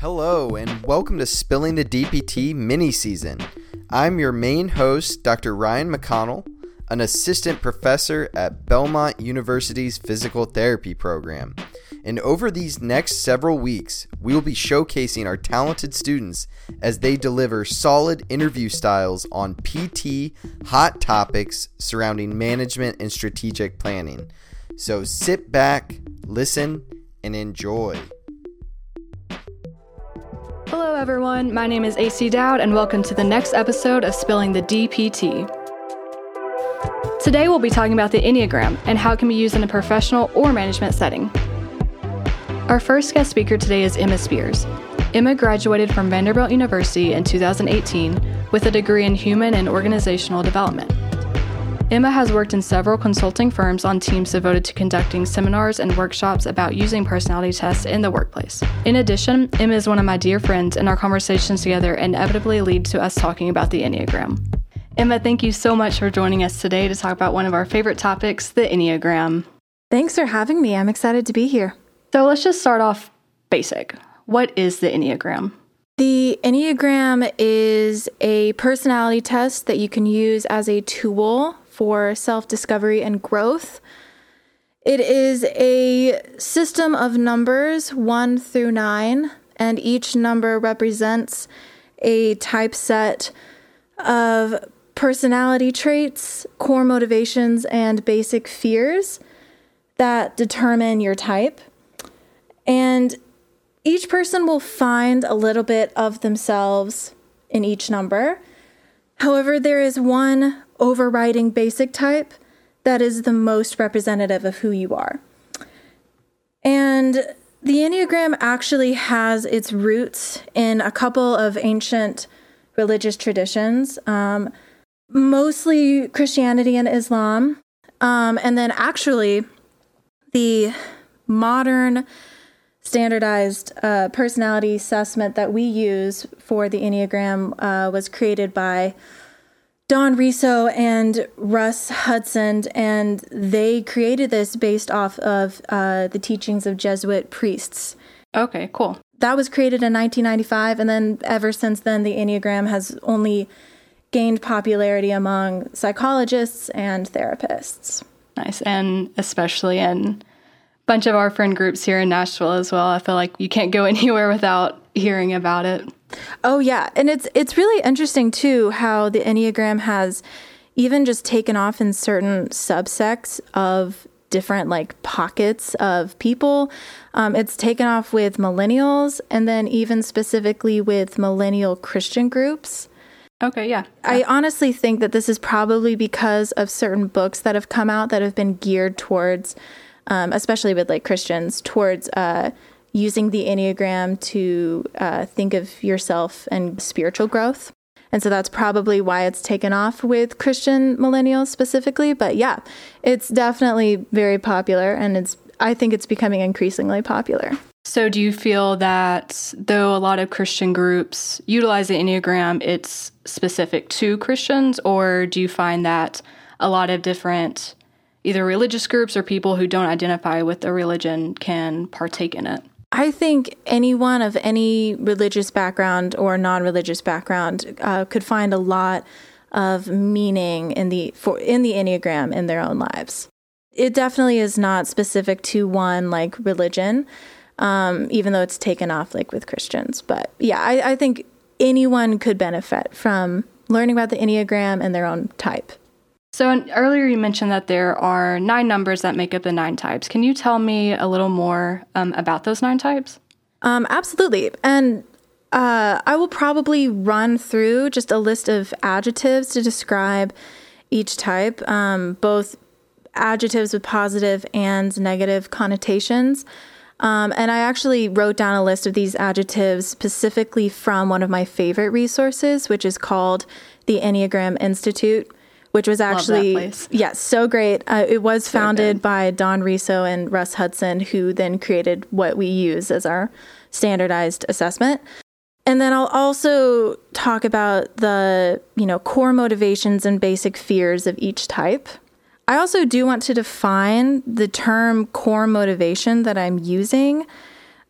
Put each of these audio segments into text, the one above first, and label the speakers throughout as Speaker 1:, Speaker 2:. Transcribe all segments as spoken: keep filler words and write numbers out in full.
Speaker 1: Hello, and welcome to Spilling the D P T mini-season. I'm your main host, Doctor Ryan McConnell, an assistant professor at Belmont University's Physical Therapy program. And over these next several weeks, we will be showcasing our talented students as they deliver solid interview styles on P T hot topics surrounding management and strategic planning. So sit back, listen, and enjoy.
Speaker 2: Hello everyone, my name is A C Dowd and welcome to the next episode of Spilling the D P T. Today we'll be talking about the Enneagram and how it can be used in a professional or management setting. Our first guest speaker today is Emma Spears. Emma graduated from Vanderbilt University in two thousand eighteen with a degree in Human and Organizational Development. Emma has worked in several consulting firms on teams devoted to conducting seminars and workshops about using personality tests in the workplace. In addition, Emma is one of my dear friends, and our conversations together inevitably lead to us talking about the Enneagram. Emma, thank you so much for joining us today to talk about one of our favorite topics, the Enneagram.
Speaker 3: Thanks for having me. I'm excited to be here.
Speaker 2: So let's just start off basic. What is the Enneagram?
Speaker 3: The Enneagram is a personality test that you can use as a tool for self-discovery and growth. It is a system of numbers one through nine, and each number represents a typeset of personality traits, core motivations, and basic fears that determine your type. And each person will find a little bit of themselves in each number. However, there is one overriding basic type that is the most representative of who you are. And the Enneagram actually has its roots in a couple of ancient religious traditions, um, mostly Christianity and Islam. Um, and then actually the modern standardized uh, personality assessment that we use for the Enneagram uh, was created by Don Riso and Russ Hudson, and they created this based off of uh, the teachings of Jesuit priests.
Speaker 2: Okay, cool.
Speaker 3: That was created in nineteen ninety-five, and then ever since then, the Enneagram has only gained popularity among psychologists and therapists.
Speaker 2: Nice, and especially in a bunch of our friend groups here in Nashville as well. I feel like you can't go anywhere without hearing about it.
Speaker 3: Oh, yeah. And it's it's really interesting, too, how the Enneagram has even just taken off in certain subsects of different, like, pockets of people. Um, it's taken off with millennials and then even specifically with millennial Christian groups.
Speaker 2: Okay, yeah.
Speaker 3: I honestly think that this is probably because of certain books that have come out that have been geared towards, um, especially with, like, Christians, towards uh using the Enneagram to uh, think of yourself and spiritual growth. And so that's probably why it's taken off with Christian millennials specifically. But yeah, it's definitely very popular, and it's I think it's becoming increasingly popular.
Speaker 2: So do you feel that though a lot of Christian groups utilize the Enneagram, it's specific to Christians, or do you find that a lot of different either religious groups or people who don't identify with a religion can partake in it?
Speaker 3: I think anyone of any religious background or non-religious background uh, could find a lot of meaning in the for in the Enneagram in their own lives. It definitely is not specific to one like religion, um, even though it's taken off like with Christians. But yeah, I, I think anyone could benefit from learning about the Enneagram and their own type.
Speaker 2: So in, earlier you mentioned that there are nine numbers that make up the nine types. Can you tell me a little more um, about those nine types?
Speaker 3: Um, absolutely. And uh, I will probably run through just a list of adjectives to describe each type, um, both adjectives with positive and negative connotations. Um, and I actually wrote down a list of these adjectives specifically from one of my favorite resources, which is called the Enneagram Institute, which was actually, yes, yeah, so great. Uh, it was so founded good. by Don Riso and Russ Hudson, who then created what we use as our standardized assessment. And then I'll also talk about the, you know, core motivations and basic fears of each type. I also do want to define the term core motivation that I'm using.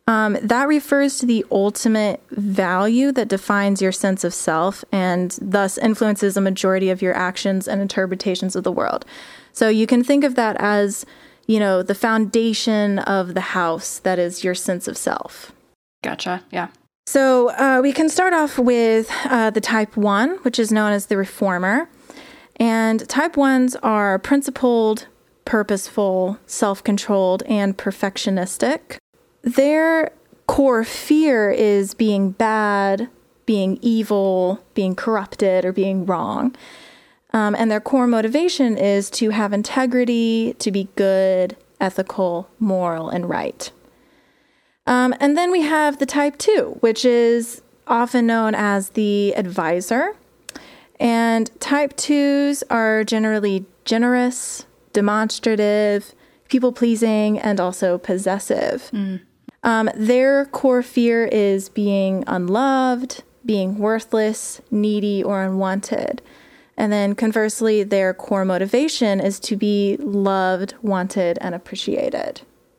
Speaker 3: Um, that refers to the ultimate value that defines your sense of self and thus influences a majority of your actions and interpretations of the world. So you can think of that as, you know, the foundation of the house that is your sense of self.
Speaker 2: Gotcha. Yeah.
Speaker 3: So uh, we can start off with uh, the type one, which is known as the reformer. And type ones are principled, purposeful, self-controlled, and perfectionistic. Their core fear is being bad, being evil, being corrupted, or being wrong. Um, and their core motivation is to have integrity, to be good, ethical, moral, and right. Um, and then we have the type two, which is often known as the advisor. And type twos are generally generous, demonstrative, people-pleasing, and also possessive. Mm. Um, their core fear is being unloved, being worthless, needy, or unwanted. And then conversely, their core motivation is to be loved, wanted, and appreciated.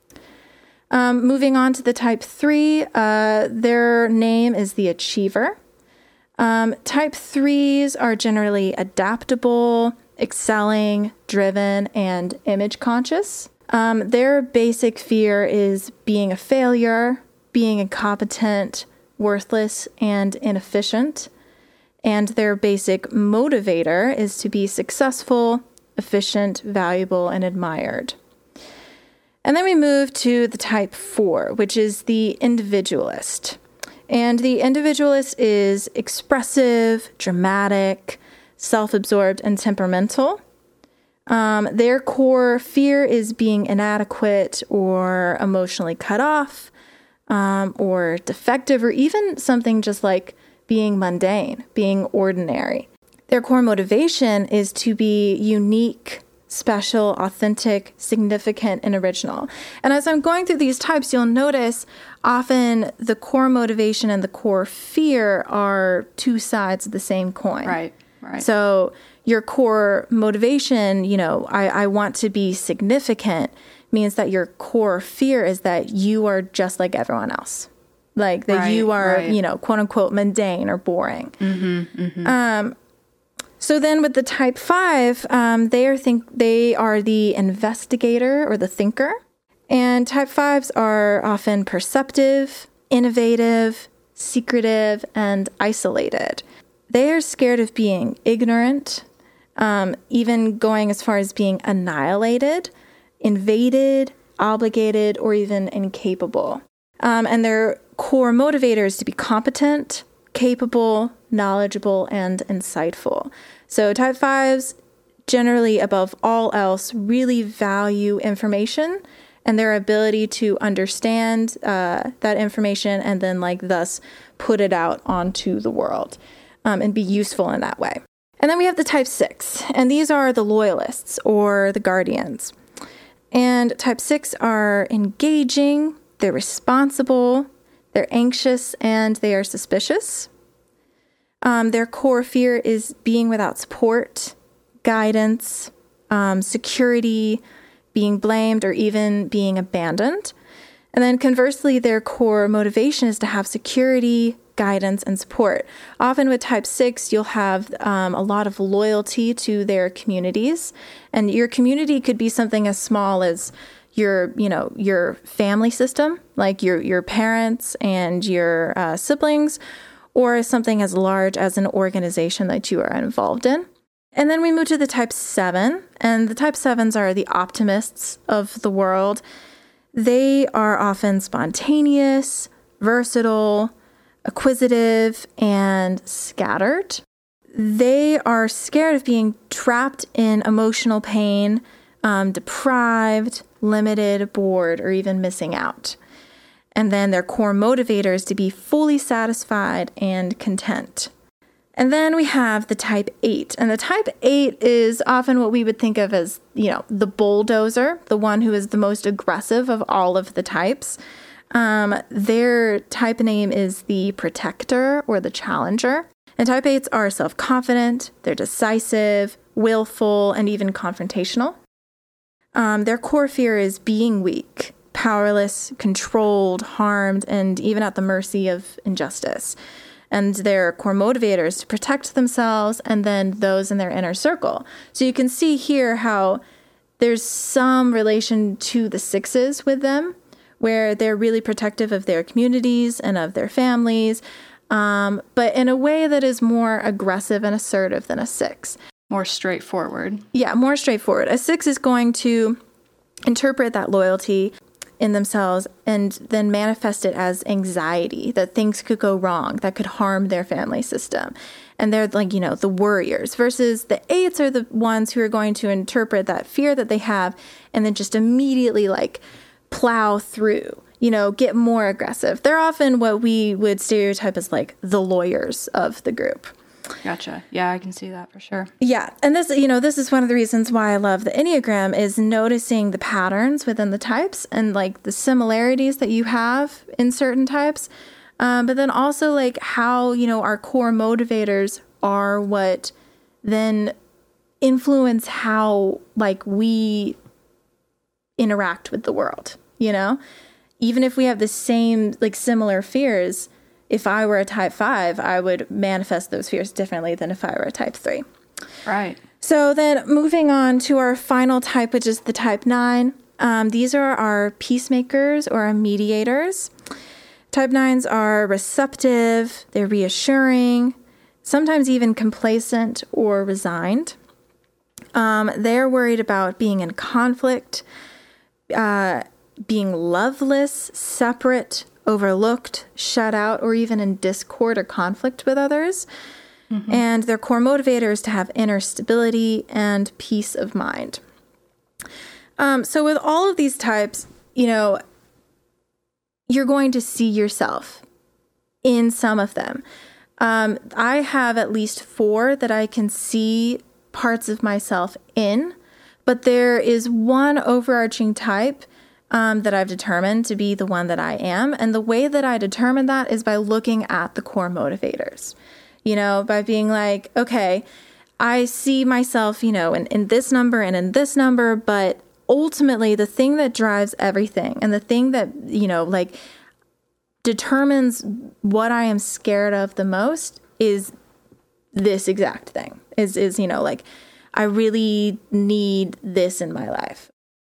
Speaker 3: Um, moving on to the type three, uh, their name is the achiever. Um, type threes are generally adaptable, excelling, driven, and image conscious. Um, their basic fear is being a failure, being incompetent, worthless, and inefficient. And their basic motivator is to be successful, efficient, valuable, and admired. And then we move to the type four, which is the individualist. And the individualist is expressive, dramatic, self-absorbed, and temperamental. Um, their core fear is being inadequate or emotionally cut off, um, or defective, or even something just like being mundane, being ordinary. Their core motivation is to be unique, special, authentic, significant, and original. And as I'm going through these types, you'll notice often the core motivation and the core fear are two sides of the same coin.
Speaker 2: Right, right.
Speaker 3: So your core motivation, you know, I, I want to be significant, means that your core fear is that you are just like everyone else. Like that right, you are, right. you know, quote unquote, mundane or boring. Mm-hmm, mm-hmm. Um, so then with the type five, um, they are think they are the investigator or the thinker. And type fives are often perceptive, innovative, secretive, and isolated. They are scared of being ignorant, um, even going as far as being annihilated, invaded, obligated, or even incapable. Um, and their core motivator is to be competent, capable, knowledgeable, and insightful. So type fives, generally above all else, really value information and their ability to understand uh, that information and then like thus put it out onto the world um, and be useful in that way. And then we have the type six, and these are the loyalists or the guardians. And type six are engaging, they're responsible, they're anxious, and they are suspicious. Um, their core fear is being without support, guidance, um, security, being blamed, or even being abandoned. And then conversely, their core motivation is to have security, guidance, and support. Often with type six, you'll have um, a lot of loyalty to their communities. And your community could be something as small as your, you know, your family system, like your, your parents and your uh, siblings, or something as large as an organization that you are involved in. And then we move to the type seven, and the type sevens are the optimists of the world. They are often spontaneous, versatile, acquisitive, and scattered. They are scared of being trapped in emotional pain, um, deprived, limited, bored, or even missing out. And then their core motivator is to be fully satisfied and content. And then we have the type eight. And the type eight is often what we would think of as, you know, the bulldozer, the one who is the most aggressive of all of the types. Um, their type name is the protector or the challenger. And type eights are self-confident, they're decisive, willful, and even confrontational. Um, their core fear is being weak, powerless, controlled, harmed, and even at the mercy of injustice. And their core motivators to protect themselves and then those in their inner circle. So you can see here how there's some relation to the sixes with them, where they're really protective of their communities and of their families, um, but in a way that is more aggressive and assertive than a six.
Speaker 2: More straightforward.
Speaker 3: Yeah, more straightforward. A six is going to interpret that loyalty in themselves and then manifest it as anxiety, that things could go wrong, that could harm their family system. And they're like, you know, the worriers, versus the eights are the ones who are going to interpret that fear that they have and then just immediately like plow through, you know, get more aggressive. They're often what we would stereotype as like the lawyers of the group.
Speaker 2: Gotcha. Yeah, I can see that for sure.
Speaker 3: Yeah. And this, you know, this is one of the reasons why I love the Enneagram, is noticing the patterns within the types and like the similarities that you have in certain types. Um, but then also like how, you know, our core motivators are what then influence how like we interact with the world, you know, even if we have the same, like similar fears. If I were a type five, I would manifest those fears differently than if I were a type three.
Speaker 2: Right.
Speaker 3: So then moving on to our final type, which is the type nine. Um, these are our peacemakers or our mediators. Type nines are receptive, they're reassuring, sometimes even complacent or resigned. Um, they're worried about being in conflict, uh, being loveless, separate, overlooked, shut out, or even in discord or conflict with others. Mm-hmm. And their core motivator is to have inner stability and peace of mind. Um, so with all of these types, you know, you're going to see yourself in some of them. Um, I have at least four that I can see parts of myself in, but there is one overarching type Um, that I've determined to be the one that I am. And the way that I determine that is by looking at the core motivators, you know, by being like, okay, I see myself, you know, in, in this number and in this number, but ultimately the thing that drives everything and the thing that, you know, like determines what I am scared of the most is this exact thing is, is, you know, like I really need this in my life.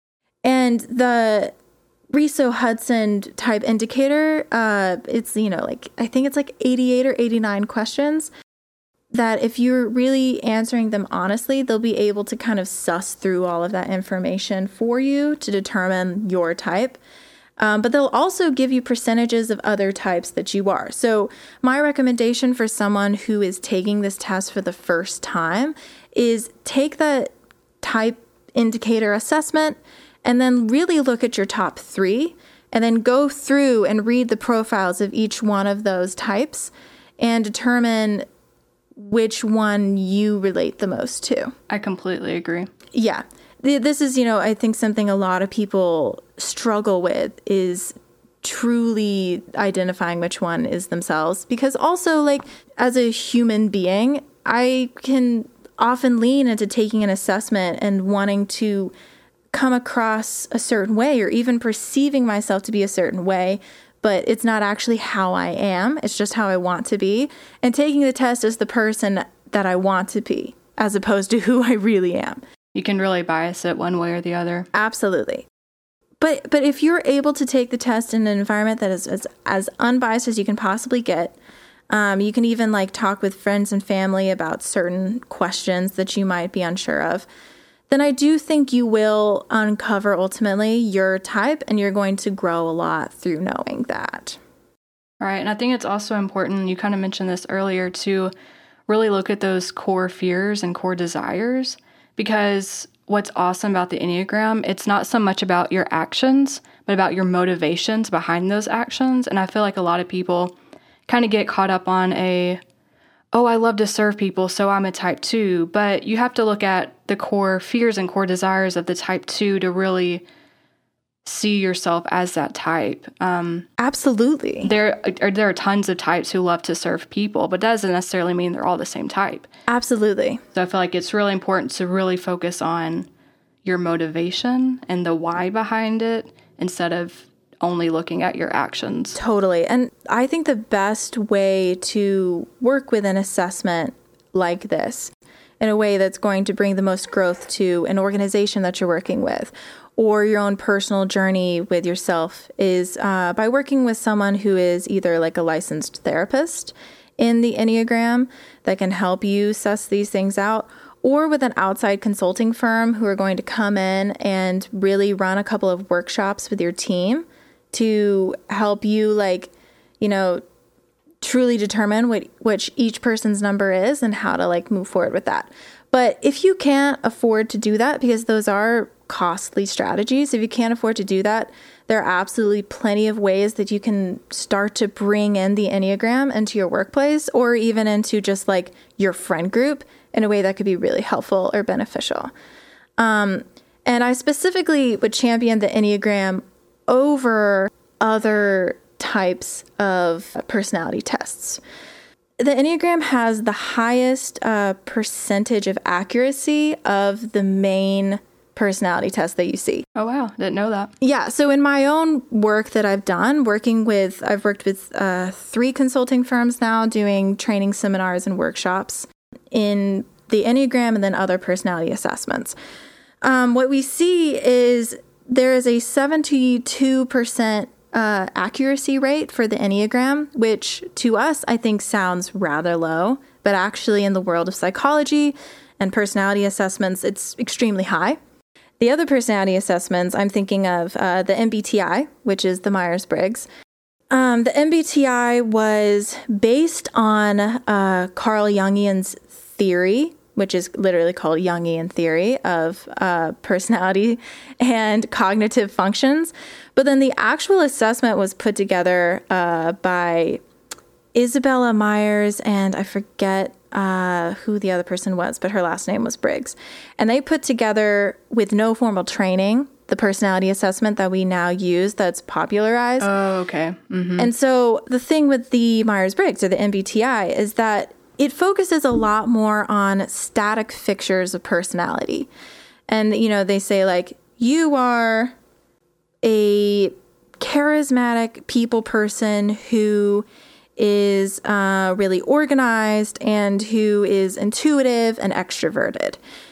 Speaker 3: And the Riso Hudson type indicator, uh, it's, you know, like, I think it's like eighty-eight or eighty-nine questions that if you're really answering them honestly, they'll be able to kind of suss through all of that information for you to determine your type. Um, but they'll also give you percentages of other types that you are. So my recommendation for someone who is taking this test for the first time is take that type indicator assessment and then really look at your top three and then go through and read the profiles of each one of those types and determine which one you relate the most to.
Speaker 2: I completely agree.
Speaker 3: Yeah. This is, you know, I think something a lot of people struggle with is truly identifying which one is themselves. Because also, like, as a human being, I can often lean into taking an assessment and wanting to come across a certain way or even perceiving myself to be a certain way, but it's not actually how I am. It's just how I want to be. And taking the test as the person that I want to be, as opposed to who I really am.
Speaker 2: You can really bias it one way or the other.
Speaker 3: Absolutely. But but if you're able to take the test in an environment that is as, as unbiased as you can possibly get, um, you can even like talk with friends and family about certain questions that you might be unsure of, then I do think you will uncover ultimately your type and you're going to grow a lot through knowing that.
Speaker 2: All right. And I think it's also important, you kind of mentioned this earlier, to really look at those core fears and core desires, because what's awesome about the Enneagram, it's not so much about your actions, but about your motivations behind those actions. And I feel like a lot of people kind of get caught up on a, oh, I love to serve people, so I'm a type two. But you have to look at the core fears and core desires of the type two to really see yourself as that type. Um,
Speaker 3: Absolutely.
Speaker 2: There are, there are tons of types who love to serve people, but that doesn't necessarily mean they're all the same type.
Speaker 3: Absolutely.
Speaker 2: So I feel like it's really important to really focus on your motivation and the why behind it, instead of only looking at your actions.
Speaker 3: Totally. And I think the best way to work with an assessment like this in a way that's going to bring the most growth to an organization that you're working with or your own personal journey with yourself is uh, by working with someone who is either like a licensed therapist in the Enneagram that can help you suss these things out, or with an outside consulting firm who are going to come in and really run a couple of workshops with your team to help you, like, you know, truly determine what which each person's number is and how to like move forward with that. But if you can't afford to do that, because those are costly strategies, if you can't afford to do that, there are absolutely plenty of ways that you can start to bring in the Enneagram into your workplace or even into just like your friend group in a way that could be really helpful or beneficial. Um, and I specifically would champion the Enneagram over other types of personality tests. The Enneagram has the highest uh, percentage of accuracy of the main personality test that you see.
Speaker 2: Oh, wow. Didn't know that.
Speaker 3: Yeah. So in my own work that I've done, working with, I've worked with uh, three consulting firms now doing training seminars and workshops in the Enneagram and then other personality assessments. Um, what we see is there is a seventy-two percent uh, accuracy rate for the Enneagram, which to us, I think sounds rather low, but actually in the world of psychology and personality assessments, it's extremely high. The other personality assessments, I'm thinking of uh, the M B T I, which is the Myers-Briggs. Um, the M B T I was based on uh, Carl Jungian's theory, which is literally called Jungian theory of uh, personality and cognitive functions. But then the actual assessment was put together uh, by Isabella Myers, and I forget uh, who the other person was, but her last name was Briggs. And they put together, with no formal training, the personality assessment that we now use that's popularized.
Speaker 2: Oh, okay. Mm-hmm.
Speaker 3: And so the thing with the Myers-Briggs or the M B T I is that it focuses a lot more on static fixtures of personality. And, you know, they say like, you are a charismatic people person who is uh, really organized and who is intuitive and extroverted.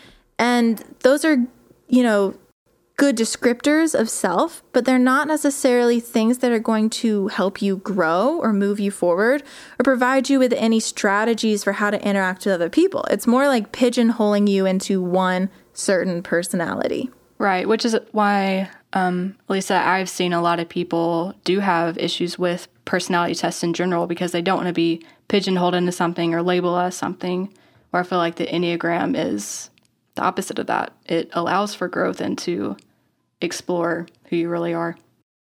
Speaker 3: And those are, you know, good descriptors of self, but they're not necessarily things that are going to help you grow or move you forward or provide you with any strategies for how to interact with other people. It's more like pigeonholing you into one certain personality.
Speaker 2: Right, which is why, um, Lisa, I've seen a lot of people do have issues with personality tests in general because they don't want to be pigeonholed into something or labeled as something, where I feel like the Enneagram is the opposite of that. It allows for growth and to explore who you really are.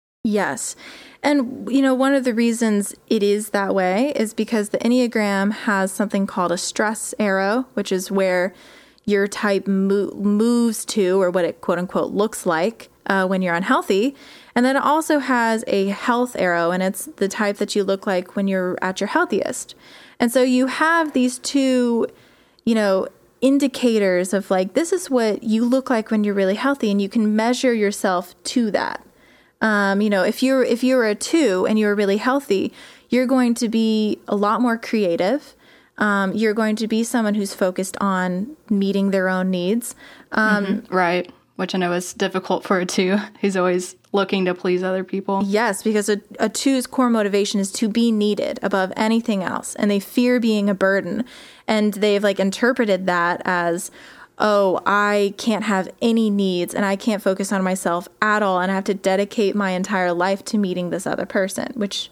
Speaker 3: Yes. And, you know, one of the reasons it is that way is because the Enneagram has something called a stress arrow, which is where your type mo- moves to, or what it quote unquote looks like uh, when you're unhealthy. And then it also has a health arrow, and it's the type that you look like when you're at your healthiest. And so you have these two, you know, indicators of like, this is what you look like when you're really healthy, and you can measure yourself to that. Um, you know, if you're if you're a two and you're really healthy, you're going to be a lot more creative. Um, you're going to be someone who's focused on meeting their own needs. Um,
Speaker 2: mm-hmm. Right. Which I know is difficult for a two who's always looking to please other people.
Speaker 3: Yes, because a, a two's core motivation is to be needed above anything else. And they fear being a burden. And they've like interpreted that as, oh, I can't have any needs and I can't focus on myself at all. And I have to dedicate my entire life to meeting this other person, which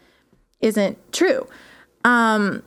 Speaker 3: isn't true. Um,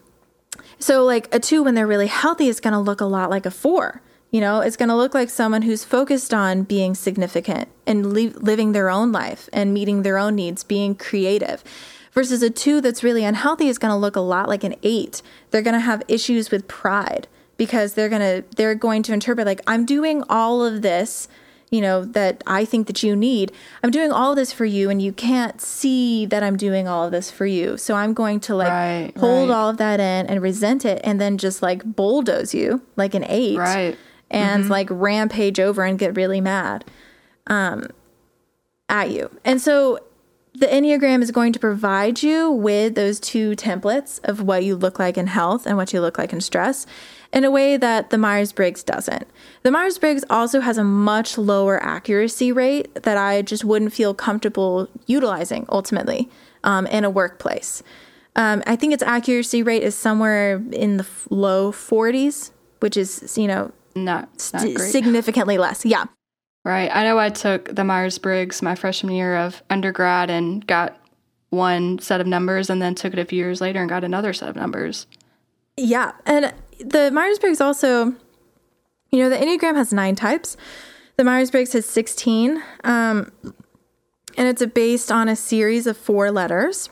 Speaker 3: so like a two, when they're really healthy, is going to look a lot like a four. You know, it's going to look like someone who's focused on being significant and li- living their own life and meeting their own needs, being creative. Versus a two that's really unhealthy is going to look a lot like an eight. They're going to have issues with pride because they're going to they're going to interpret like, I'm doing all of this, you know, that I think that you need. I'm doing all of this for you, and you can't see that I'm doing all of this for you. So I'm going to like
Speaker 2: right,
Speaker 3: hold
Speaker 2: right.
Speaker 3: all of that in and resent it, and then just like bulldoze you like an eight.
Speaker 2: Right.
Speaker 3: And
Speaker 2: mm-hmm.
Speaker 3: like rampage over and get really mad. Um, at you. And so the Enneagram is going to provide you with those two templates of what you look like in health and what you look like in stress in a way that the Myers-Briggs doesn't. The Myers-Briggs also has a much lower accuracy rate that I just wouldn't feel comfortable utilizing ultimately um, in a workplace. Um, I think its accuracy rate is somewhere in the f- low forties, which is, you know,
Speaker 2: not, not
Speaker 3: st-
Speaker 2: great.
Speaker 3: significantly less. Yeah.
Speaker 2: Right. I know I took the Myers-Briggs my freshman year of undergrad and got one set of numbers and then took it a few years later and got another set of numbers.
Speaker 3: Yeah. And the Myers-Briggs also, you know, the Enneagram has nine types. The Myers-Briggs has sixteen. Um, and it's based on a series of four letters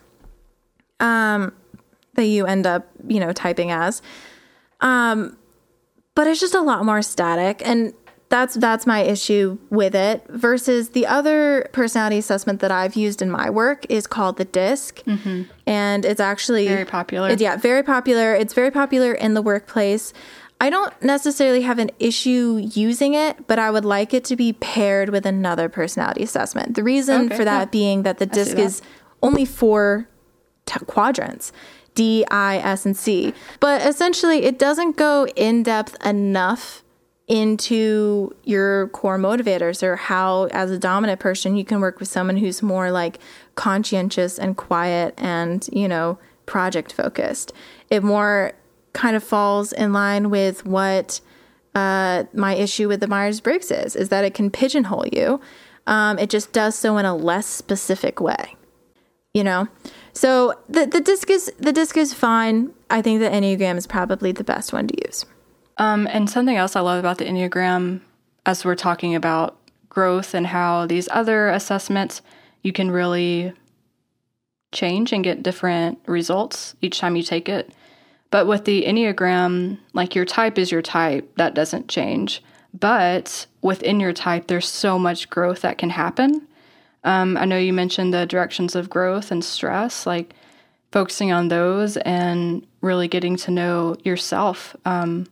Speaker 3: um, that you end up, you know, typing as. Um, but it's just a lot more static. And That's that's my issue with it versus the other personality assessment that I've used in my work is called the DISC. Mm-hmm. And it's actually
Speaker 2: very popular.
Speaker 3: It, yeah, very popular. It's very popular in the workplace. I don't necessarily have an issue using it, but I would like it to be paired with another personality assessment. The reason
Speaker 2: okay,
Speaker 3: for that
Speaker 2: yeah.
Speaker 3: being that the DISC
Speaker 2: that.
Speaker 3: is only four t- quadrants. D, I, S, and C. But essentially, it doesn't go in depth enough into your core motivators or how, as a dominant person, you can work with someone who's more like conscientious and quiet and, you know, project focused. It more kind of falls in line with what uh, my issue with the Myers-Briggs is, is that it can pigeonhole you. Um, it just does so in a less specific way, you know? So the, the disc is, the disc is fine. I think the Enneagram is probably the best one to use.
Speaker 2: Um, and something else I love about the Enneagram, as we're talking about growth and how these other assessments, you can really change and get different results each time you take it. But with the Enneagram, like your type is your type, that doesn't change. But within your type, there's so much growth that can happen. Um, I know you mentioned the directions of growth and stress, like focusing on those and really getting to know yourself. Um,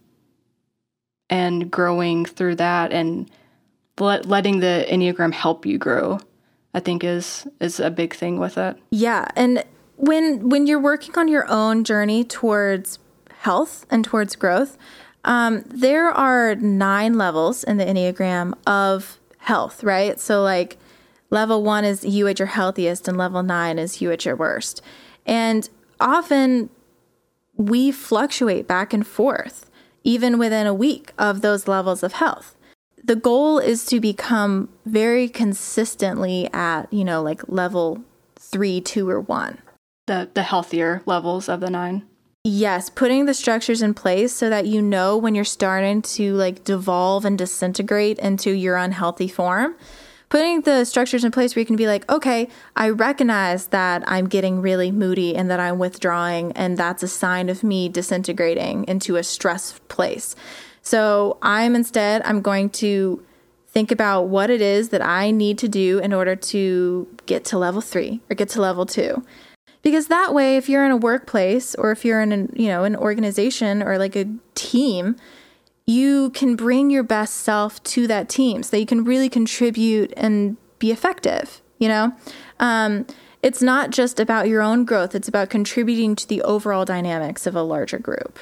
Speaker 2: and growing through that and let, letting the Enneagram help you grow, I think is is a big thing with it.
Speaker 3: Yeah. And when when you're working on your own journey towards health and towards growth, um, there are nine levels in the Enneagram of health, right? So like level one is you at your healthiest and level nine is you at your worst. And often we fluctuate back and forth even within a week of those levels of health. The goal is to become very consistently at, you know, like level three, two, or one.
Speaker 2: The the healthier levels of the nine.
Speaker 3: Yes, putting the structures in place so that you know when you're starting to like devolve and disintegrate into your unhealthy form. Putting the structures in place where you can be like, okay, I recognize that I'm getting really moody and that I'm withdrawing, and that's a sign of me disintegrating into a stress place. So I'm instead, I'm going to think about what it is that I need to do in order to get to level three or get to level two. Because that way, if you're in a workplace or if you're in an, you know, an organization or like a team, you can bring your best self to that team so that you can really contribute and be effective, you know? Um, it's not just about your own growth. It's about contributing to the overall dynamics of a larger group.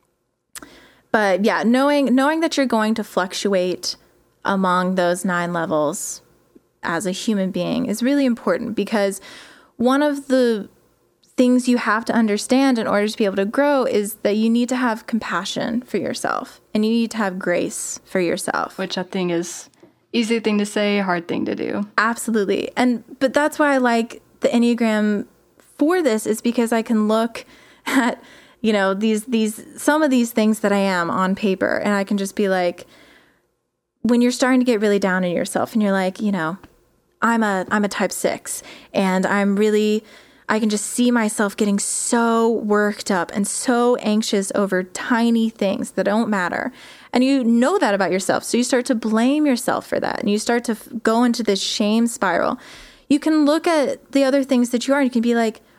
Speaker 3: But yeah, knowing knowing that you're going to fluctuate among those nine levels as a human being is really important, because one of the things you have to understand in order to be able to grow is that you need to have compassion for yourself and you need to have grace for yourself.
Speaker 2: Which I think is easy thing to say, hard thing to do.
Speaker 3: Absolutely. And but that's why I like the Enneagram for this, is because I can look at, you know, these these some of these things that I am on paper, and I can just be like, when you're starting to get really down on yourself and you're like, you know, I'm a I'm a type six and I'm really I can just see myself getting so worked up and so anxious over tiny things that don't matter. And you know that about yourself. So you start to blame yourself for that. And you start to f- go into this shame spiral. You can look at the other things that you are and you can be like,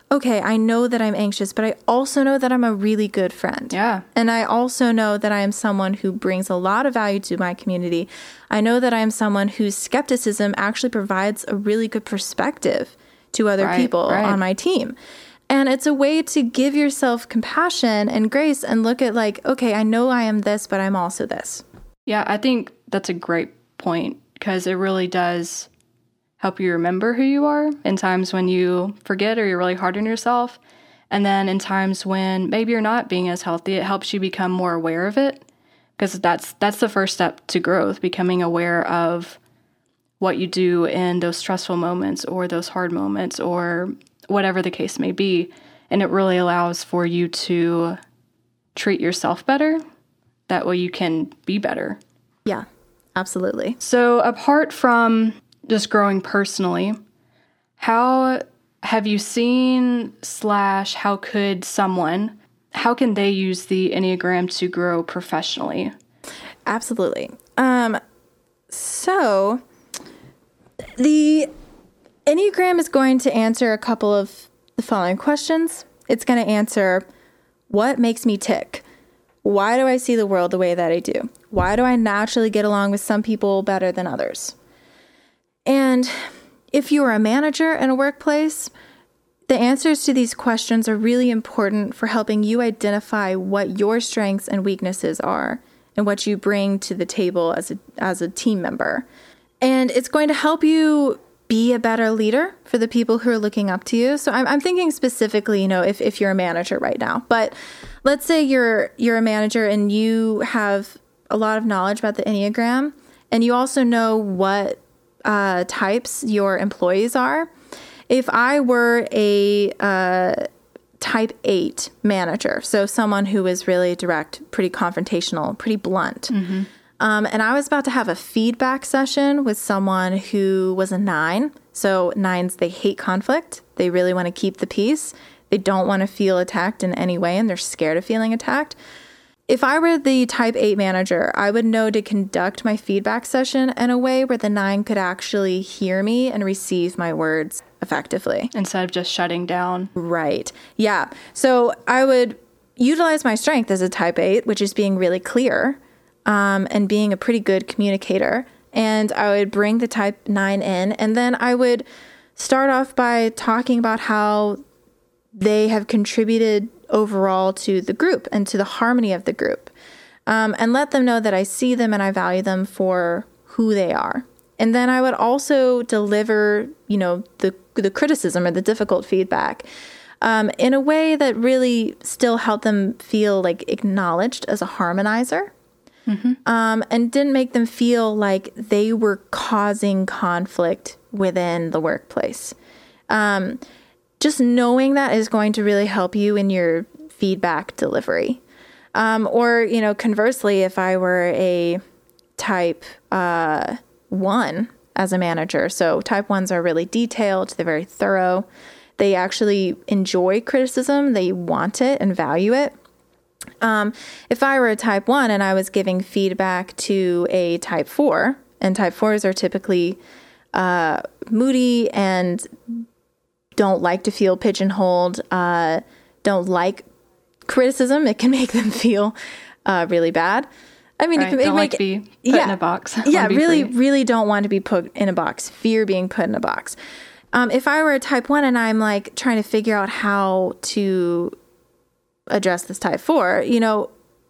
Speaker 3: okay, I know that I'm anxious, but I also know that I'm a really good friend.
Speaker 2: Yeah.
Speaker 3: And I also know that I am someone who brings a lot of value to my community. I know that I am someone whose skepticism actually provides a really good perspective to other
Speaker 2: Right,
Speaker 3: people
Speaker 2: right.
Speaker 3: on my team. And it's a way to give yourself compassion and grace and look at like, okay, I know I am this, but I'm also this.
Speaker 2: Yeah, I think that's a great point because it really does help you remember who you are in times when you forget or you're really hard on yourself. And then in times when maybe you're not being as healthy, it helps you become more aware of it because that's that's the first step to growth, becoming aware of what you do in those stressful moments or those hard moments or whatever the case may be. And it really allows for you to treat yourself better. That way you can be better.
Speaker 3: Yeah, absolutely.
Speaker 2: So apart from just growing personally, how have you seen slash how could someone, how can they use the Enneagram to grow professionally?
Speaker 3: Absolutely. Um, so the Enneagram is going to answer a couple of the following questions. It's going to answer, what makes me tick? Why do I see the world the way that I do? Why do I naturally get along with some people better than others? And if you are a manager in a workplace, the answers to these questions are really important for helping you identify what your strengths and weaknesses are and what you bring to the table as a, as a team member. And it's going to help you be a better leader for the people who are looking up to you. So I'm, I'm thinking specifically, you know, if, if you're a manager right now, but let's say you're you're a manager and you have a lot of knowledge about the Enneagram and you also know what uh, types your employees are. If I were a uh, type eight manager, so someone who is really direct, pretty confrontational, pretty blunt, mm-hmm. um, and I was about to have a feedback session with someone who was a nine. So nines, they hate conflict. They really want to keep the peace. They don't want to feel attacked in any way, and they're scared of feeling attacked. If I were the type eight manager, I would know to conduct my feedback session in a way where the nine could actually hear me and receive my words effectively.
Speaker 2: Instead of just shutting down.
Speaker 3: Right. Yeah. So I would utilize my strength as a type eight, which is being really clear um, and being a pretty good communicator. And I would bring the type nine in, and then I would start off by talking about how they have contributed overall to the group and to the harmony of the group, um, and let them know that I see them and I value them for who they are. And then I would also deliver, you know, the the criticism or the difficult feedback um, in a way that really still helped them feel like acknowledged as a harmonizer, mm-hmm. um, and didn't make them feel like they were causing conflict within the workplace. Um, Just knowing that is going to really help you in your feedback delivery. Um, or, you know, conversely, if I were a type uh, one as a manager, so type ones are really detailed, they're very thorough. They actually enjoy criticism, they want it and value it. Um, if I were a type one and I was giving feedback to a type four, and type fours are typically uh, moody and don't like to feel pigeonholed, uh, don't like criticism. It can make them feel uh, really bad. I mean,
Speaker 2: right.
Speaker 3: it can it
Speaker 2: don't
Speaker 3: make
Speaker 2: like to be put
Speaker 3: yeah,
Speaker 2: in a box.
Speaker 3: Yeah, really,
Speaker 2: free.
Speaker 3: really don't want to be put in a box. Fear being put in a box. Um, if I were a type one and I'm like trying to figure out how to address this type four, you know,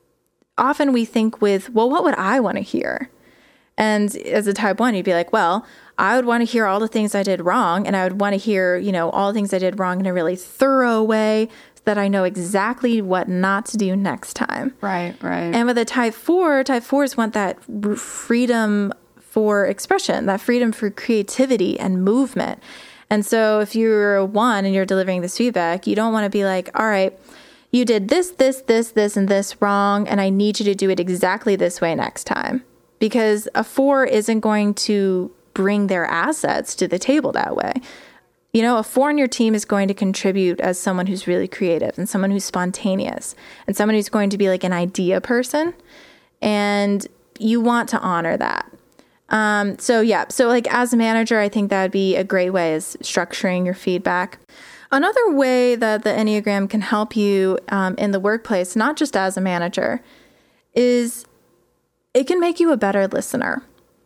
Speaker 3: often we think with, well, what would I want to hear? And as a type one, you'd be like, well, I would want to hear all the things I did wrong. And I would want to hear, you know, all the things I did wrong in a really thorough way so that I know exactly what not to do next time.
Speaker 2: Right, right.
Speaker 3: And with a type four, type fours want that freedom for expression, that freedom for creativity and movement. And so if you're a one and you're delivering this feedback, you don't want to be like, all right, you did this, this, this, this, and this wrong, and I need you to do it exactly this way next time. Because a four isn't going to bring their assets to the table that way. You know, a four on your team is going to contribute as someone who's really creative and someone who's spontaneous and someone who's going to be like an idea person. And you want to honor that. Um, so yeah, so like as a manager, I think that would be a great way is structuring your feedback. Another way that the Enneagram can help you um, in the workplace, not just as a manager, is it can make you a better listener.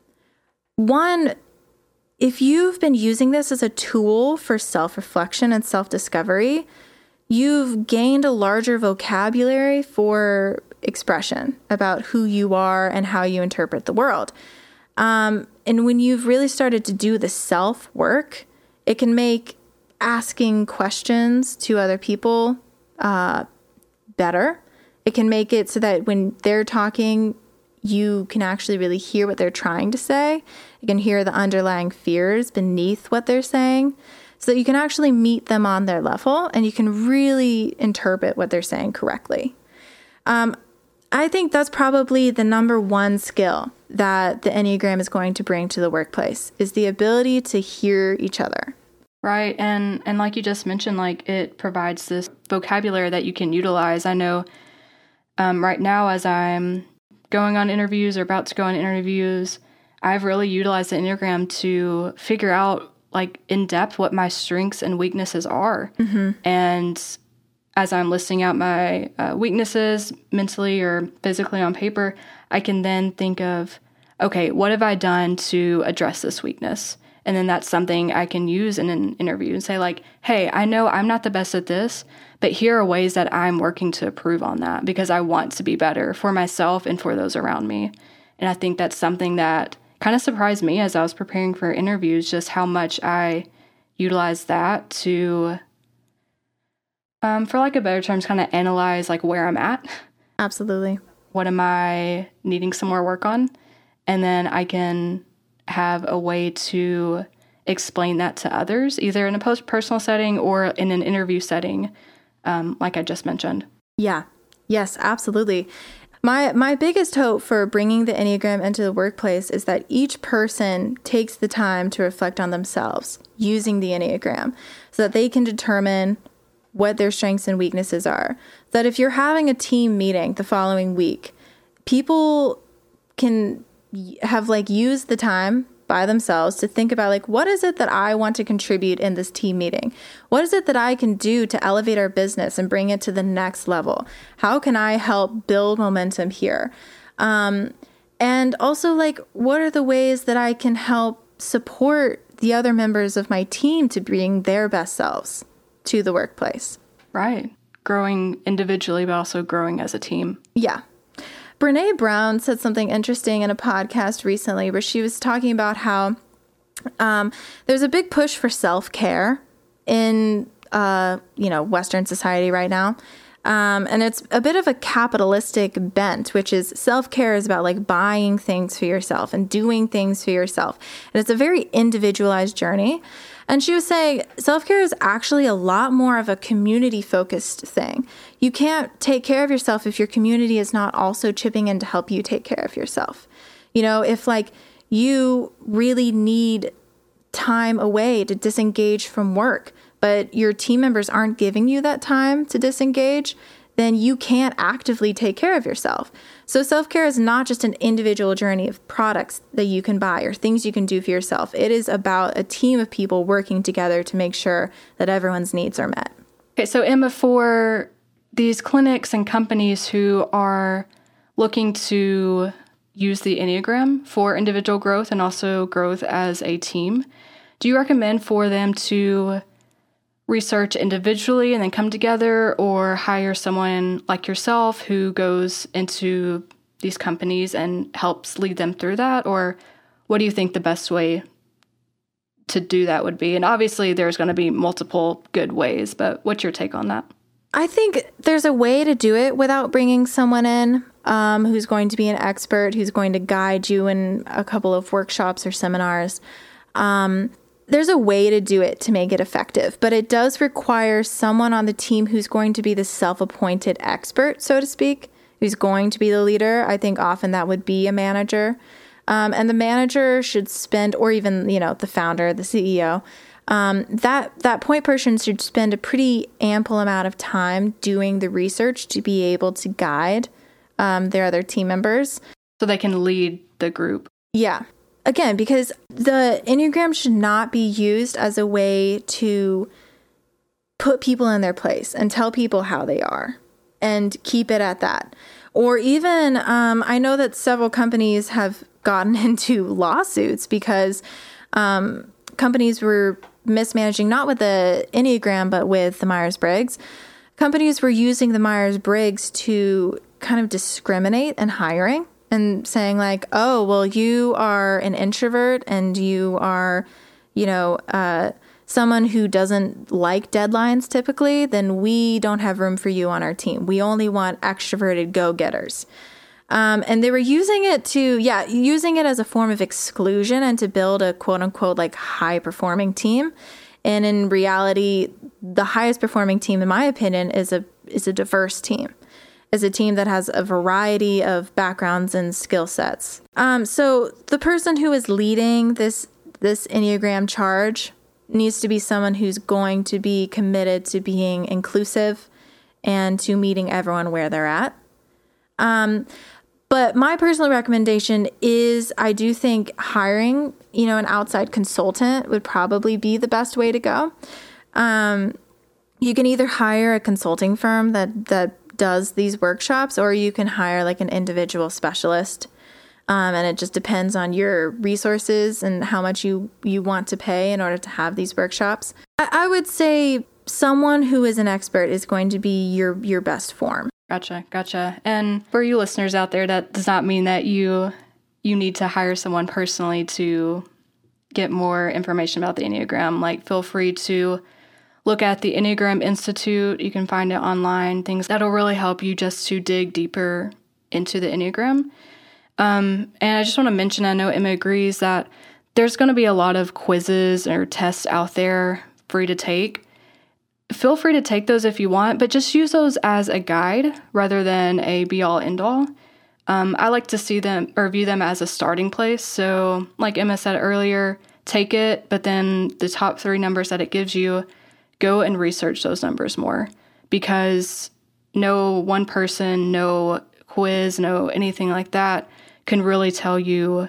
Speaker 3: One, if you've been using this as a tool for self-reflection and self-discovery, you've gained a larger vocabulary for expression about who you are and how you interpret the world. Um, and when you've really started to do the self-work, it can make asking questions to other people uh, better. It can make it so that when they're talking, you can actually really hear what they're trying to say. You can hear the underlying fears beneath what they're saying, so that you can actually meet them on their level and you can really interpret what they're saying correctly. Um, I think that's probably the number one skill that the Enneagram is going to bring to the workplace, is the ability to hear each other.
Speaker 2: Right. And and like you just mentioned, like it provides this vocabulary that you can utilize. I know um, right now, as I'm going on interviews or about to go on interviews, I've really utilized the Enneagram to figure out, like, in depth what my strengths and weaknesses are. Mm-hmm. And as I'm listing out my uh, weaknesses mentally or physically on paper, I can then think of, okay, what have I done to address this weakness? And then that's something I can use in an interview and say, like, hey, I know I'm not the best at this, but here are ways that I'm working to improve on that because I want to be better for myself and for those around me. And I think that's something that kind of surprised me as I was preparing for interviews, just how much I utilized that to, um, for lack of better terms, kind of analyze like where I'm at.
Speaker 3: Absolutely.
Speaker 2: What am I needing some more work on? And then I can have a way to explain that to others, either in a post personal setting or in an interview setting, um, like I just mentioned.
Speaker 3: Yeah. Yes, absolutely. My my biggest hope for bringing the Enneagram into the workplace is that each person takes the time to reflect on themselves using the Enneagram so that they can determine what their strengths and weaknesses are. That if you're having a team meeting the following week, people can have like used the time by themselves to think about, like, what is it that I want to contribute in this team meeting? What is it that I can do to elevate our business and bring it to the next level? How can I help build momentum here? Um, and also, like, what are the ways that I can help support the other members of my team to bring their best selves to the workplace?
Speaker 2: Right. Growing individually, but also growing as a team.
Speaker 3: Yeah. Brene Brown said something interesting in a podcast recently where she was talking about how um, there's a big push for self-care in, uh, you know, Western society right now. Um, and it's a bit of a capitalistic bent, which is self-care is about like buying things for yourself and doing things for yourself. And it's a very individualized journey. And she was saying self-care is actually a lot more of a community-focused thing. You can't take care of yourself if your community is not also chipping in to help you take care of yourself. You know, if like you really need time away to disengage from work, but your team members aren't giving you that time to disengage, then you can't actively take care of yourself. So self-care is not just an individual journey of products that you can buy or things you can do for yourself. It is about a team of people working together to make sure that everyone's needs are met.
Speaker 2: Okay, so Emma, for these clinics and companies who are looking to use the Enneagram for individual growth and also growth as a team, do you recommend for them to research individually and then come together, or hire someone like yourself who goes into these companies and helps lead them through that? Or what do you think the best way to do that would be? And obviously there's going to be multiple good ways, but what's your take on that?
Speaker 3: I think there's a way to do it without bringing someone in um, who's going to be an expert, who's going to guide you in a couple of workshops or seminars. Um, There's a way to do it to make it effective, but it does require someone on the team who's going to be the self-appointed expert, so to speak, who's going to be the leader. I think often that would be a manager. Um, and the manager should spend, or even, you know, the founder, the C E O, um, that, that point person should spend a pretty ample amount of time doing the research to be able to guide um, their other team members.
Speaker 2: So they can lead the group.
Speaker 3: Yeah. Again, because the Enneagram should not be used as a way to put people in their place and tell people how they are and keep it at that. Or even, um, I know that several companies have gotten into lawsuits because um, companies were mismanaging, not with the Enneagram, but with the Myers-Briggs. Companies were using the Myers-Briggs to kind of discriminate in hiring and saying like, oh, well, you are an introvert and you are, you know, uh, someone who doesn't like deadlines typically, then we don't have room for you on our team. We only want extroverted go-getters. Um, and they were using it to, yeah, using it as a form of exclusion and to build a quote unquote like high performing team. And in reality, the highest performing team, in my opinion, is a is a diverse team, is a team that has a variety of backgrounds and skill sets. Um, so the person who is leading this this Enneagram charge needs to be someone who's going to be committed to being inclusive and to meeting everyone where they're at. Um, but my personal recommendation is I do think hiring, you know, an outside consultant would probably be the best way to go. Um, you can either hire a consulting firm that, that does these workshops, or you can hire like an individual specialist. Um, and it just depends on your resources and how much you, you want to pay in order to have these workshops. I, I would say someone who is an expert is going to be your, your best form.
Speaker 2: Gotcha, gotcha. And for you listeners out there, that does not mean that you you need to hire someone personally to get more information about the Enneagram. Like, feel free to look at the Enneagram Institute. You can find it online, things that'll really help you just to dig deeper into the Enneagram. Um, and I just want to mention, I know Emma agrees that there's going to be a lot of quizzes or tests out there for you to take. Feel free to take those if you want, but just use those as a guide rather than a be-all, end-all. Um, I like to see them or view them as a starting place. So like Emma said earlier, take it, but then the top three numbers that it gives you, go and research those numbers more, because no one person, no quiz, no anything like that can really tell you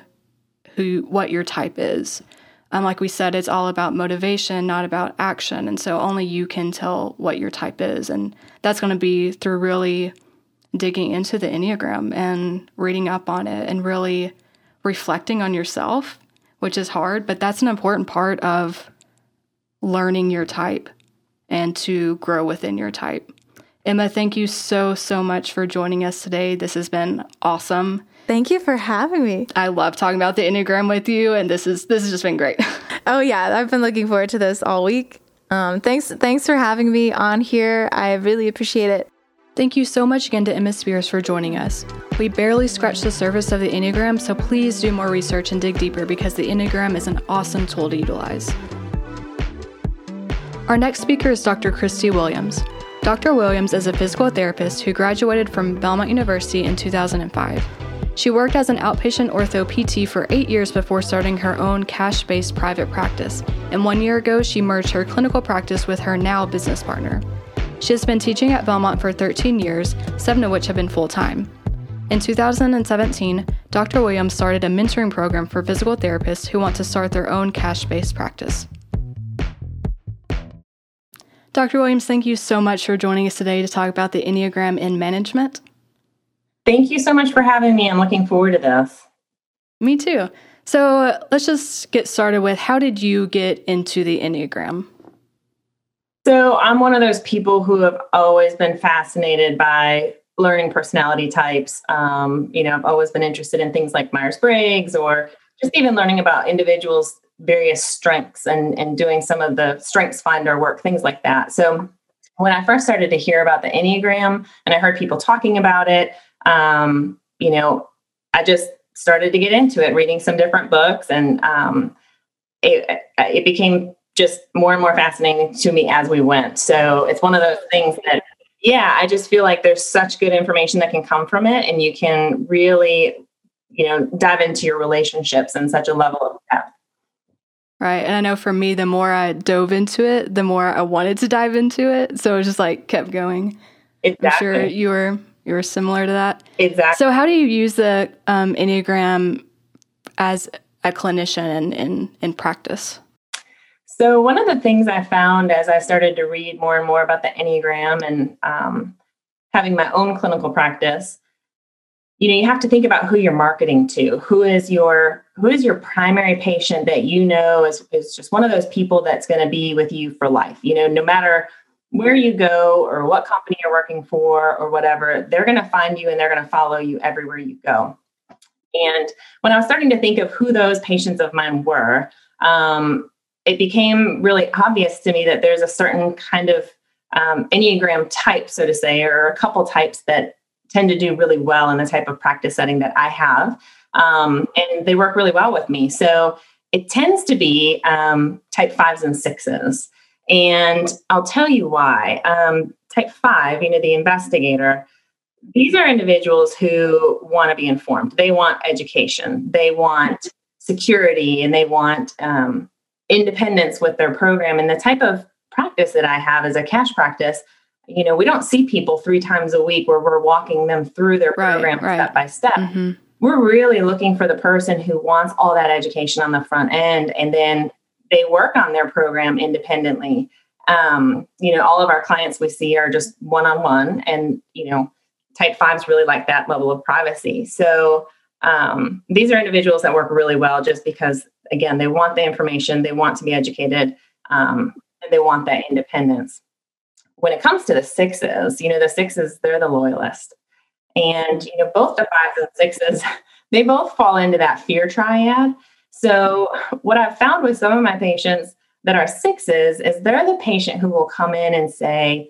Speaker 2: who what your type is. Um, like we said, it's all about motivation, not about action. And so only you can tell what your type is. And that's going to be through really digging into the Enneagram and reading up on it and really reflecting on yourself, which is hard, but that's an important part of learning your type and to grow within your type. Emma, thank you so, so much for joining us today. This has been awesome.
Speaker 3: Thank you for having me.
Speaker 2: I love talking about the Enneagram with you, and this is this has just been great.
Speaker 3: Oh yeah, I've been looking forward to this all week. Um, thanks, thanks for having me on here. I really appreciate it.
Speaker 2: Thank you so much again to Emma Spears for joining us. We barely scratched the surface of the Enneagram, so please do more research and dig deeper, because the Enneagram is an awesome tool to utilize. Our next speaker is Doctor Christy Williams. Doctor Williams is a physical therapist who graduated from Belmont University in two thousand five. She worked as an outpatient ortho P T for eight years before starting her own cash-based private practice, and one year ago she merged her clinical practice with her now business partner. She has been teaching at Belmont for thirteen years, seven of which have been full-time. In two thousand seventeen, Doctor Williams started a mentoring program for physical therapists who want to start their own cash-based practice. Doctor Williams, thank you so much for joining us today to talk about the Enneagram in management.
Speaker 4: Thank you so much for having me. I'm looking forward to this.
Speaker 2: Me too. So let's just get started with, how did you get into the Enneagram?
Speaker 4: So I'm one of those people who have always been fascinated by learning personality types. Um, you know, I've always been interested in things like Myers-Briggs, or just even learning about individuals' various strengths and, and doing some of the Strengths Finder work, things like that. So when I first started to hear about the Enneagram and I heard people talking about it, um, you know, I just started to get into it, reading some different books, and um, it, it became just more and more fascinating to me as we went. So it's one of those things that, yeah, I just feel like there's such good information that can come from it, and you can really, you know, dive into your relationships in such a level of depth.
Speaker 2: Right. And I know for me, the more I dove into it, the more I wanted to dive into it. So it just like kept going.
Speaker 4: Exactly.
Speaker 2: I'm sure you were you were similar to that.
Speaker 4: Exactly.
Speaker 2: So how do you use the um, Enneagram as a clinician in, in, in practice?
Speaker 4: So one of the things I found as I started to read more and more about the Enneagram and um, having my own clinical practice, you know, you have to think about who you're marketing to. Who is your who is your primary patient that you know is, is just one of those people that's going to be with you for life. You know, no matter where you go or what company you're working for or whatever, they're going to find you and they're going to follow you everywhere you go. And when I was starting to think of who those patients of mine were, um, it became really obvious to me that there's a certain kind of um, Enneagram type, so to say, or a couple types that tend to do really well in the type of practice setting that I have. Um, and they work really well with me. So it tends to be um, type fives and sixes. And I'll tell you why. Um, type five, you know, the investigator, these are individuals who want to be informed. They want education. They want security, and they want um, independence with their program. And the type of practice that I have is a cash practice. You know, we don't see people three times a week where we're walking them through their
Speaker 2: right,
Speaker 4: program
Speaker 2: right.
Speaker 4: step by step.
Speaker 2: Mm-hmm.
Speaker 4: We're really looking for the person who wants all that education on the front end, and then they work on their program independently. Um, you know, all of our clients we see are just one-on-one, and, you know, type fives really like that level of privacy. So um, these are individuals that work really well just because, again, they want the information, they want to be educated, um, and they want that independence. When it comes to the sixes, you know, the sixes, they're the loyalist. And, you know, both the fives and sixes, they both fall into that fear triad. So what I've found with some of my patients that are sixes is they're the patient who will come in and say,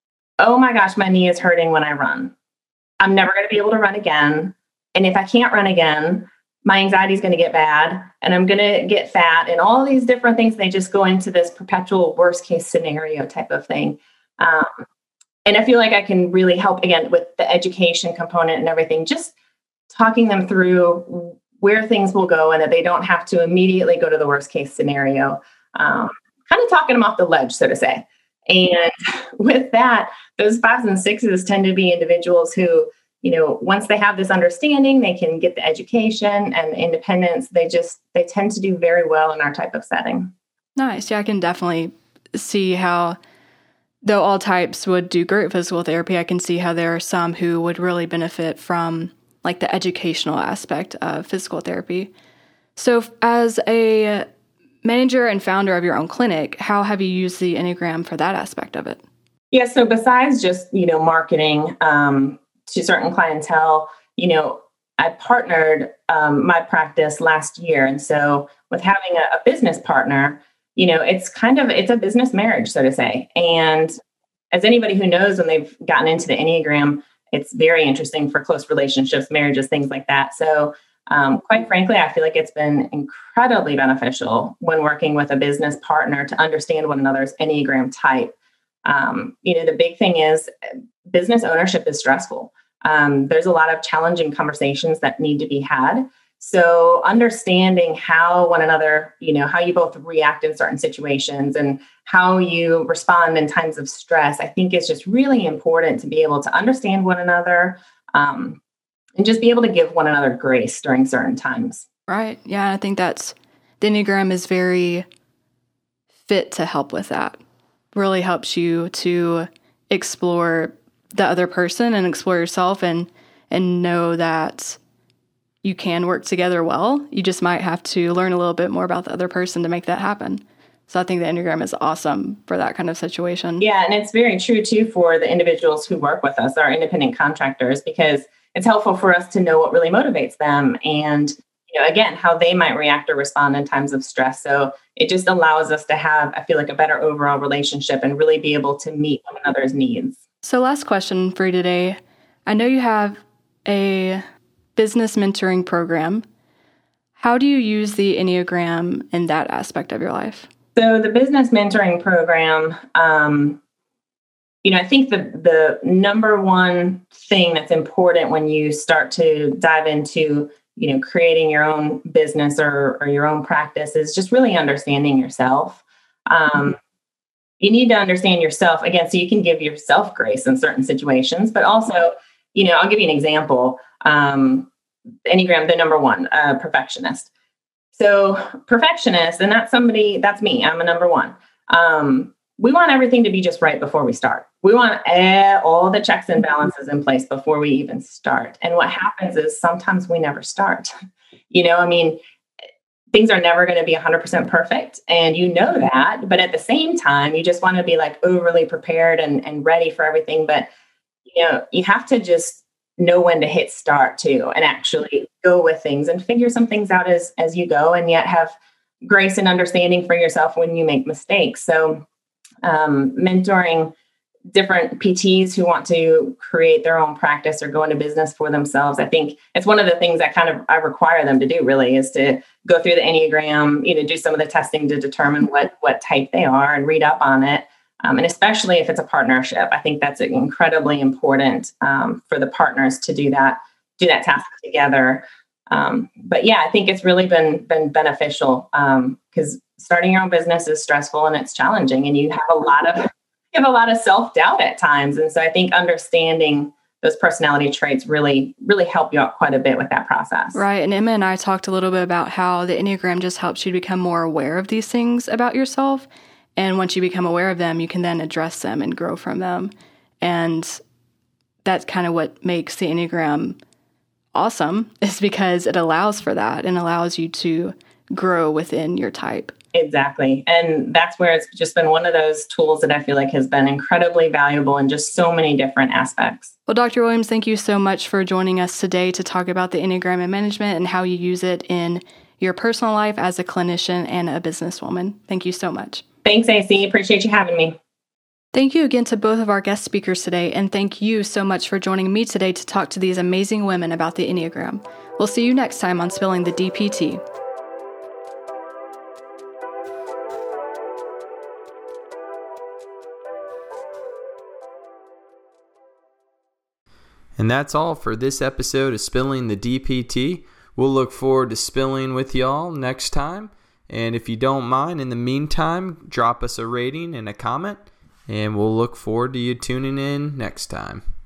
Speaker 4: oh my gosh, my knee is hurting when I run. I'm never going to be able to run again. And if I can't run again, my anxiety is going to get bad and I'm going to get fat and all these different things. They just go into this perpetual worst case scenario type of thing. Um, and I feel like I can really help, again, with the education component and everything, just talking them through where things will go and that they don't have to immediately go to the worst case scenario. Um, kind of talking them off the ledge, so to say. And with that, those fives and sixes tend to be individuals who, you know, once they have this understanding, they can get the education and the independence. They just, they tend to do very well in our type of setting.
Speaker 2: Nice. Yeah, I can definitely see how, though all types would do great physical therapy, I can see how there are some who would really benefit from like the educational aspect of physical therapy. So as a manager and founder of your own clinic, how have you used the Enneagram for that aspect of it?
Speaker 4: Yeah, so besides just, you know, marketing um, to certain clientele, you know, I partnered um, my practice last year. And so with having a, a business partner, you know, it's kind of, it's a business marriage, so to say. And as anybody who knows, when they've gotten into the Enneagram, it's very interesting for close relationships, marriages, things like that. So Um, quite frankly, I feel like it's been incredibly beneficial when working with a business partner to understand one another's Enneagram type. Um, you know, the big thing is business ownership is stressful. Um, there's a lot of challenging conversations that need to be had. So understanding how one another, you know, how you both react in certain situations and how you respond in times of stress, I think is just really important to be able to understand one another, um, and just be able to give one another grace during certain times.
Speaker 2: Right. Yeah. I think that's, the Enneagram is very fit to help with that. Really helps you to explore the other person and explore yourself and, and know that you can work together well. You just might have to learn a little bit more about the other person to make that happen. So I think the Enneagram is awesome for that kind of situation.
Speaker 4: Yeah. And it's very true too for the individuals who work with us, our independent contractors, because it's helpful for us to know what really motivates them and, you know, again, how they might react or respond in times of stress. So it just allows us to have, I feel like, a better overall relationship and really be able to meet one another's needs.
Speaker 2: So last question for you today. I know you have a business mentoring program. How do you use the Enneagram in that aspect of your life?
Speaker 4: So the business mentoring program, um, you know, I think the the number one thing that's important when you start to dive into, you know, creating your own business or, or your own practice is just really understanding yourself. Um, mm-hmm. You need to understand yourself, again, so you can give yourself grace in certain situations, but also, you know, I'll give you an example. Um, Enneagram, the number one, uh, perfectionist. So perfectionist, and that's somebody, that's me. I'm a number one. Um, we want everything to be just right before we start. We want uh, all the checks and balances in place before we even start. And what happens is sometimes we never start. You know, I mean, things are never going to be one hundred percent perfect. And you know that. But at the same time, you just want to be like overly prepared and, and ready for everything. But, you know, you have to just know when to hit start too, and actually go with things and figure some things out as, as you go, and yet have grace and understanding for yourself when you make mistakes. So um, mentoring different P Ts who want to create their own practice or go into business for themselves. I think it's one of the things that kind of I require them to do really is to go through the Enneagram, you know, do some of the testing to determine what, what type they are and read up on it. Um, and especially if it's a partnership, I think that's incredibly important um, for the partners to do that, do that task together. Um, but yeah, I think it's really been been beneficial because um, starting your own business is stressful and it's challenging, and you have a lot of you have a lot of self-doubt at times. And so I think understanding those personality traits really, really help you out quite a bit with that process.
Speaker 2: Right. And Emma and I talked a little bit about how the Enneagram just helps you become more aware of these things about yourself. And once you become aware of them, you can then address them and grow from them. And that's kind of what makes the Enneagram awesome, is because it allows for that and allows you to grow within your type.
Speaker 4: Exactly. And that's where it's just been one of those tools that I feel like has been incredibly valuable in just so many different aspects.
Speaker 2: Well, Doctor Williams, thank you so much for joining us today to talk about the Enneagram and management and how you use it in your personal life as a clinician and a businesswoman. Thank you so much.
Speaker 4: Thanks, A C. Appreciate you having me.
Speaker 2: Thank you again to both of our guest speakers today, and thank you so much for joining me today to talk to these amazing women about the Enneagram. We'll see you next time on Spilling the D P T.
Speaker 1: And that's all for this episode of Spilling the D P T. We'll look forward to spilling with y'all next time. And if you don't mind, in the meantime, drop us a rating and a comment. And we'll look forward to you tuning in next time.